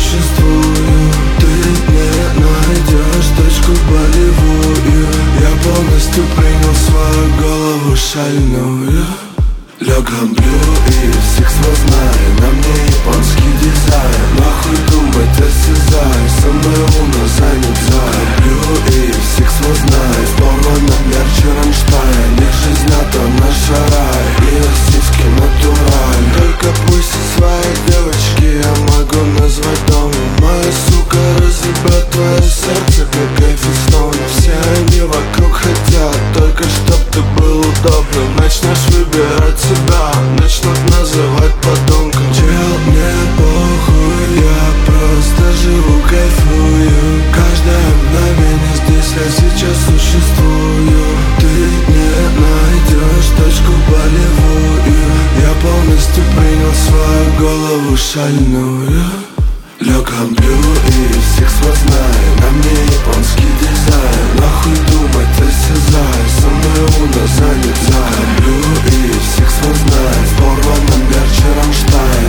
существую. Ты не найдешь точку болевую. Я полностью принял свою голову шальную. Лег рамблю и всех знаю, на мне японский дизайн. Нахуй думать, осязай, со мной луна занят зараблю и всех знаю. В порванном ярче Рамштайн. Их жизнь это наша рай, и российский натураль. Только пусть свои девочки я могу назвать домом. Моя сука разъебет твое сердце, как Эйфель. Все они вокруг хотят только чтоб ты был удобным. Начнешь выбирать себя, начнут называть подонком. Чел, мне похуй, я просто живу, кайфую. Каждое мгновение здесь я сейчас существую. Ты не найдешь точку болевую. Я полностью принял свою голову шальную. Лег рамблю и всех знаю, на мне японский дизайн. Нахуй думать, осязай, со мной луна занят зараблю и всех знаю. В порванном ярче Рамштайн.